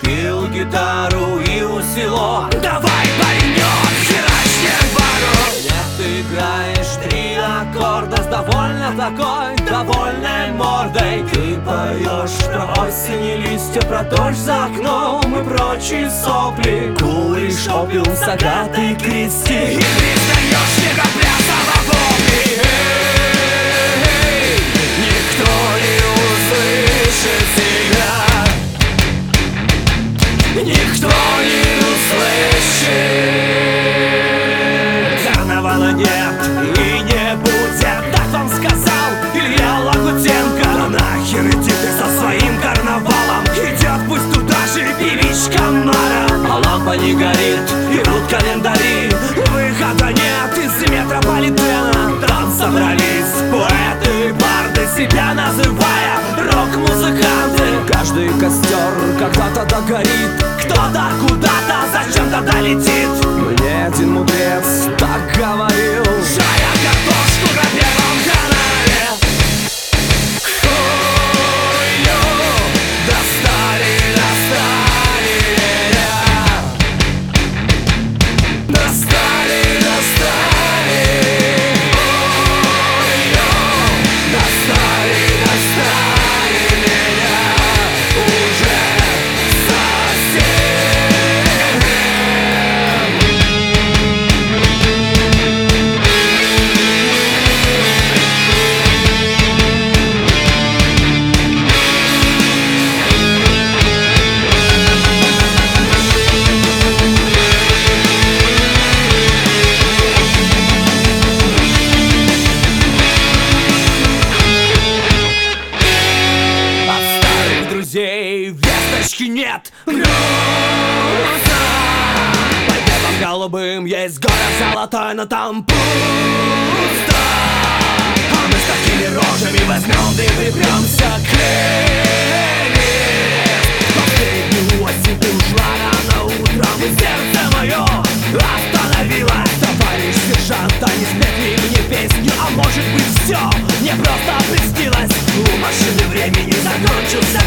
купил гитару и усилок. Давай, паренек, херачь бару. Нет, ты играешь 3 аккорда с довольно такой довольной мордой. Ты поешь про осень и листья, про дождь за окном и прочие сопли. Куришь опиум с Агатой Кристи и пристаешь снегоплясова вопли. Никто не услышит тебя, никто не услышит. Карнавала нет и не будет, так вам сказал Илья Лагутенко. Да нахер иди ты со своим карнавалом, идет пусть туда же певичка Мара. А лампа не горит, идут календари, выхода нет из метрополитена. Там собрались поэты, барды, себя называя рок-музыканты. Каждый костер когда-то догорит, кто-то куда-то зачем-то долетит. Мне один мудрец так говорил, жая картошку на Первом канале. Хую, достали, достали меня. Достали, достали. Хую, достали, достали меня. Уже совсем. От старых друзей весточки нет. Грустно. Под небом голубым есть город золотой, но там пусто. А мы с такими рожами возьмем да и припремся к Эверест. Последнюю осень ты ушла рано утром, и сердце мое остановилось. Товарищ сержант, а не спеть ли мне песню? А может быть все не просто приснилось? У машины времени закончился